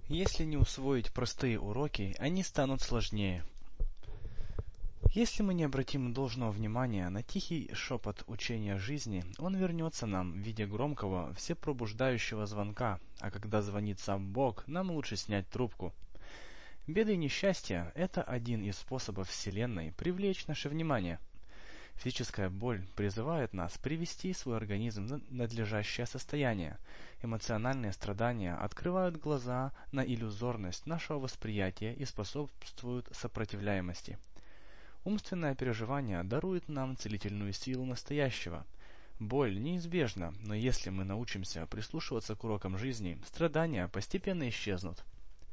Если не усвоить простые уроки, они станут сложнее. Если мы не обратим должного внимания на тихий шепот учения жизни, он вернется нам в виде громкого, всепробуждающего звонка, а когда звонит сам Бог, нам лучше снять трубку. Беды и несчастья – это один из способов Вселенной привлечь наше внимание. Физическая боль призывает нас привести свой организм в надлежащее состояние. Эмоциональные страдания открывают глаза на иллюзорность нашего восприятия и способствуют сопротивляемости. Умственное переживание дарует нам целительную силу настоящего. Боль неизбежна, но если мы научимся прислушиваться к урокам жизни, страдания постепенно исчезнут.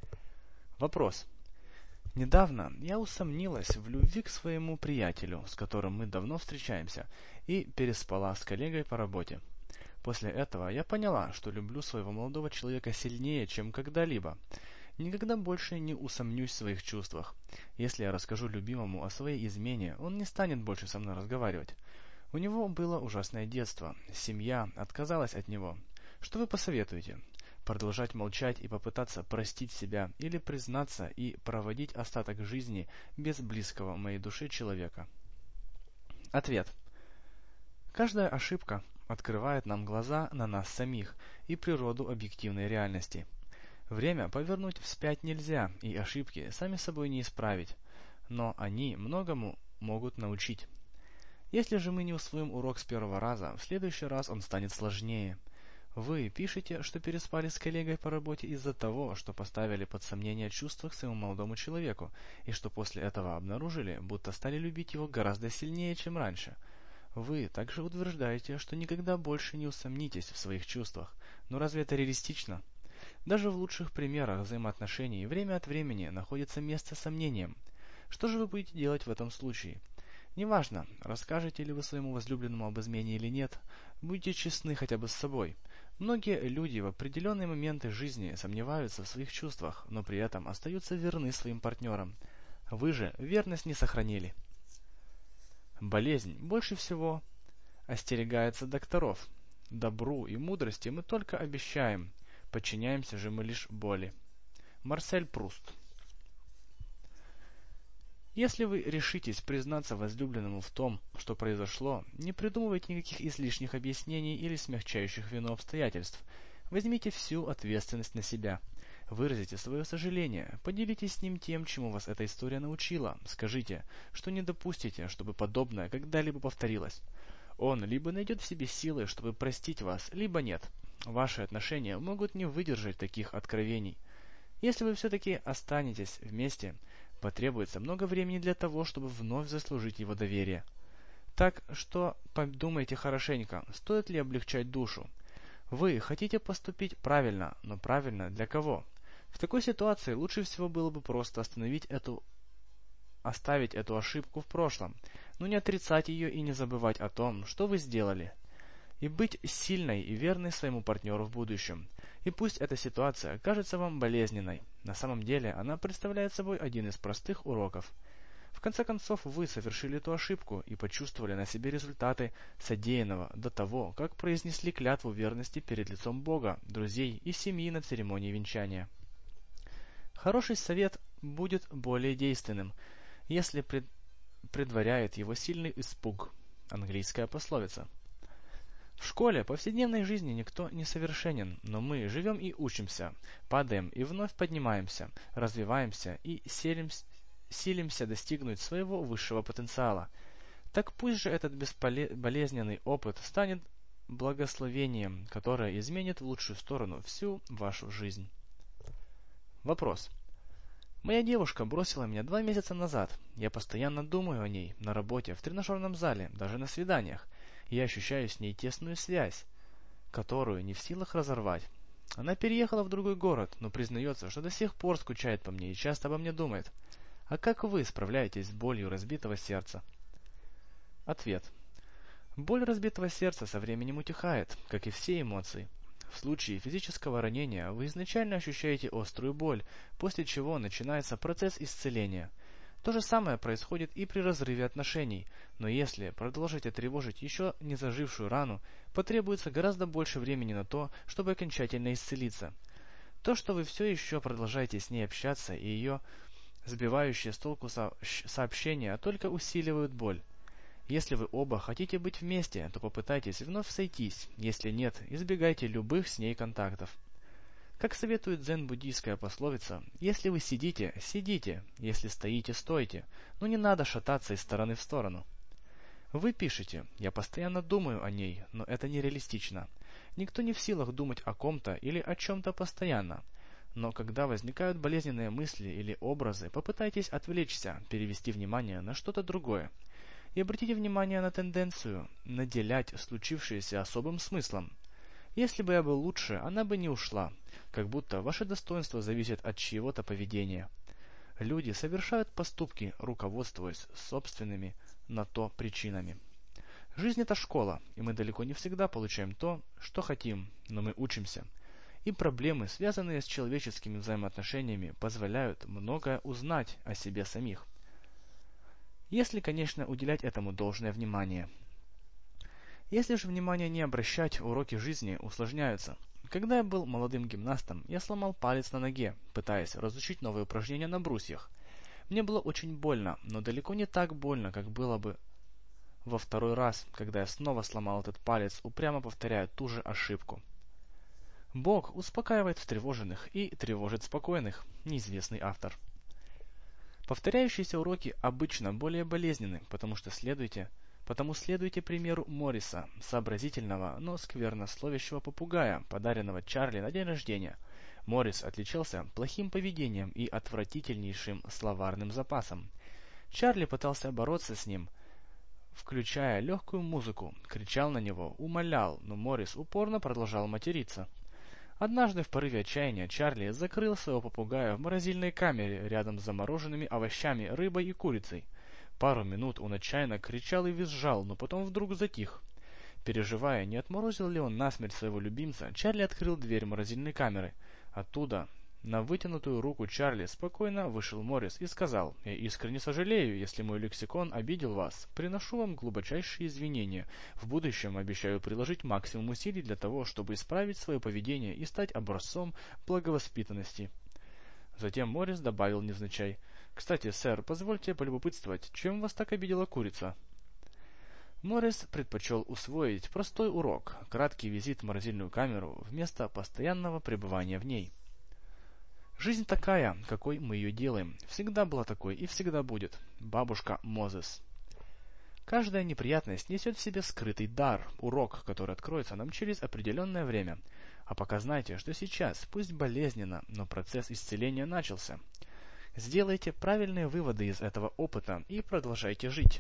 Вопрос. Недавно я усомнилась в любви к своему приятелю, с которым мы давно встречаемся, и переспала с коллегой по работе. После этого я поняла, что люблю своего молодого человека сильнее, чем когда-либо. Никогда больше не усомнюсь в своих чувствах. Если я расскажу любимому о своей измене, он не станет больше со мной разговаривать. У него было ужасное детство, семья отказалась от него. Что вы посоветуете? Продолжать молчать и попытаться простить себя или признаться и проводить остаток жизни без близкого моей душе человека? Ответ. Каждая ошибка открывает нам глаза на нас самих и природу объективной реальности. Время повернуть вспять нельзя, и ошибки сами собой не исправить, но они многому могут научить. Если же мы не усвоим урок с первого раза, в следующий раз он станет сложнее. Вы пишете, что переспали с коллегой по работе из-за того, что поставили под сомнение чувства к своему молодому человеку, и что после этого обнаружили, будто стали любить его гораздо сильнее, чем раньше. Вы также утверждаете, что никогда больше не усомнитесь в своих чувствах. Но разве это реалистично? Даже в лучших примерах взаимоотношений время от времени находится место сомнениям. Что же вы будете делать в этом случае? Неважно, расскажете ли вы своему возлюбленному об измене или нет, будьте честны хотя бы с собой. Многие люди в определенные моменты жизни сомневаются в своих чувствах, но при этом остаются верны своим партнерам. Вы же верность не сохранили. Болезнь больше всего остерегается докторов. Добру и мудрости мы только обещаем, подчиняемся же мы лишь боли. Марсель Пруст. Если вы решитесь признаться возлюбленному в том, что произошло, не придумывайте никаких излишних объяснений или смягчающих вину обстоятельств. Возьмите всю ответственность на себя. Выразите свое сожаление, поделитесь с ним тем, чему вас эта история научила. Скажите, что не допустите, чтобы подобное когда-либо повторилось. Он либо найдет в себе силы, чтобы простить вас, либо нет. Ваши отношения могут не выдержать таких откровений. Если вы все-таки останетесь вместе, потребуется много времени для того, чтобы вновь заслужить его доверие. Так что подумайте хорошенько, стоит ли облегчать душу. Вы хотите поступить правильно, но правильно для кого? В такой ситуации лучше всего было бы просто оставить эту ошибку в прошлом, но не отрицать ее и не забывать о том, что вы сделали. И быть сильной и верной своему партнеру в будущем. И пусть эта ситуация кажется вам болезненной, на самом деле она представляет собой один из простых уроков. В конце концов, вы совершили эту ошибку и почувствовали на себе результаты содеянного до того, как произнесли клятву верности перед лицом Бога, друзей и семьи на церемонии венчания. Хороший совет будет более действенным, если предваряет его сильный испуг. Английская пословица. В школе повседневной жизни никто не совершенен, но мы живем и учимся, падаем и вновь поднимаемся, развиваемся и силимся достигнуть своего высшего потенциала. Так пусть же этот болезненный опыт станет благословением, которое изменит в лучшую сторону всю вашу жизнь. Вопрос. Моя девушка бросила меня 2 месяца назад. Я постоянно думаю о ней, на работе, в тренажерном зале, даже на свиданиях. Я ощущаю с ней тесную связь, которую не в силах разорвать. Она переехала в другой город, но признается, что до сих пор скучает по мне и часто обо мне думает. А как вы справляетесь с болью разбитого сердца? Ответ. Боль разбитого сердца со временем утихает, как и все эмоции. В случае физического ранения вы изначально ощущаете острую боль, после чего начинается процесс исцеления. То же самое происходит и при разрыве отношений, но если продолжите тревожить еще не зажившую рану, потребуется гораздо больше времени на то, чтобы окончательно исцелиться. То, что вы все еще продолжаете с ней общаться, и ее сбивающие с толку сообщения только усиливают боль. Если вы оба хотите быть вместе, то попытайтесь вновь сойтись. Если нет, избегайте любых с ней контактов. Как советует дзен-буддийская пословица, если вы сидите, сидите, если стоите, стойте, но не надо шататься из стороны в сторону. Вы пишете: «Я постоянно думаю о ней, но это нереалистично». Никто не в силах думать о ком-то или о чем-то постоянно. Но когда возникают болезненные мысли или образы, попытайтесь отвлечься, перевести внимание на что-то другое. И обратите внимание на тенденцию наделять случившееся особым смыслом. Если бы я был лучше, она бы не ушла, как будто ваше достоинство зависит от чьего-то поведения. Люди совершают поступки, руководствуясь собственными на то причинами. Жизнь – это школа, и мы далеко не всегда получаем то, что хотим, но мы учимся. И проблемы, связанные с человеческими взаимоотношениями, позволяют многое узнать о себе самих. Если, конечно, уделять этому должное внимание. Если же внимание не обращать, уроки жизни усложняются. Когда я был молодым гимнастом, я сломал палец на ноге, пытаясь разучить новые упражнения на брусьях. Мне было очень больно, но далеко не так больно, как было бы во второй раз, когда я снова сломал этот палец, упрямо повторяя ту же ошибку. Бог успокаивает встревоженных и тревожит спокойных. Неизвестный автор. Повторяющиеся уроки обычно более болезненны, потому следуйте примеру Морриса, сообразительного, но сквернословящего попугая, подаренного Чарли на день рождения. Моррис отличался плохим поведением и отвратительнейшим словарным запасом. Чарли пытался бороться с ним, включая легкую музыку, кричал на него, умолял, но Моррис упорно продолжал материться. Однажды в порыве отчаяния Чарли закрыл своего попугая в морозильной камере рядом с замороженными овощами, рыбой и курицей. Пару минут он отчаянно кричал и визжал, но потом вдруг затих. Переживая, не отморозил ли он насмерть своего любимца, Чарли открыл дверь морозильной камеры. Оттуда, на вытянутую руку Чарли, спокойно вышел Моррис и сказал: «Я искренне сожалею, если мой лексикон обидел вас. Приношу вам глубочайшие извинения. В будущем обещаю приложить максимум усилий для того, чтобы исправить свое поведение и стать образцом благовоспитанности». Затем Моррис добавил невзначай: «Кстати, сэр, позвольте полюбопытствовать, чем вас так обидела курица?» Моррис предпочел усвоить простой урок, краткий визит в морозильную камеру, вместо постоянного пребывания в ней. Жизнь такая, какой мы ее делаем, всегда была такой и всегда будет. Бабушка Мозес. Каждая неприятность несет в себе скрытый дар, урок, который откроется нам через определенное время. А пока знайте, что сейчас, пусть болезненно, но процесс исцеления начался. Сделайте правильные выводы из этого опыта и продолжайте жить.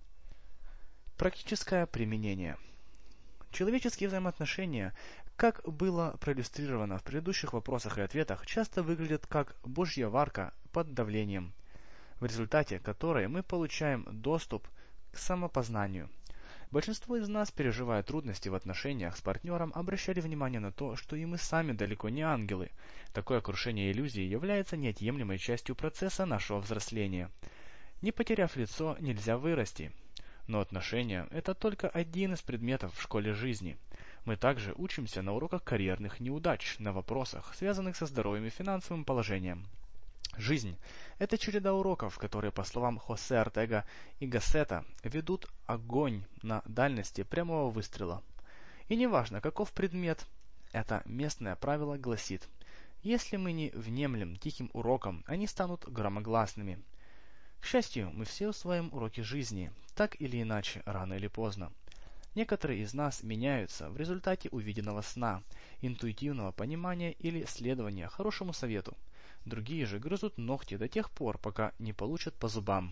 Практическое применение. Человеческие взаимоотношения, как было проиллюстрировано в предыдущих вопросах и ответах, часто выглядят как божья варка под давлением, в результате которой мы получаем доступ к самопознанию. Большинство из нас, переживая трудности в отношениях с партнером, обращали внимание на то, что и мы сами далеко не ангелы. Такое крушение иллюзий является неотъемлемой частью процесса нашего взросления. Не потеряв лицо, нельзя вырасти. Но отношения – это только один из предметов в школе жизни. Мы также учимся на уроках карьерных неудач, на вопросах, связанных со здоровьем и финансовым положением. Жизнь – это череда уроков, которые, по словам Хосе Ортега и Гассета, ведут огонь на дальности прямого выстрела. И неважно, каков предмет, это местное правило гласит: если мы не внемлем тихим урокам, они станут громогласными. К счастью, мы все усваиваем уроки жизни, так или иначе, рано или поздно. Некоторые из нас меняются в результате увиденного сна, интуитивного понимания или следования хорошему совету. Другие же грызут ногти до тех пор, пока не получат по зубам.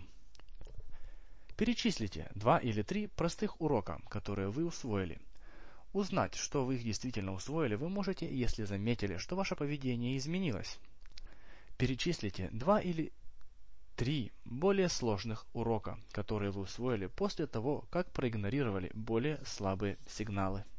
Перечислите 2 или 3 простых урока, которые вы усвоили. Узнать, что вы их действительно усвоили, вы можете, если заметили, что ваше поведение изменилось. Перечислите 2 или 3 более сложных урока, которые вы усвоили после того, как проигнорировали более слабые сигналы.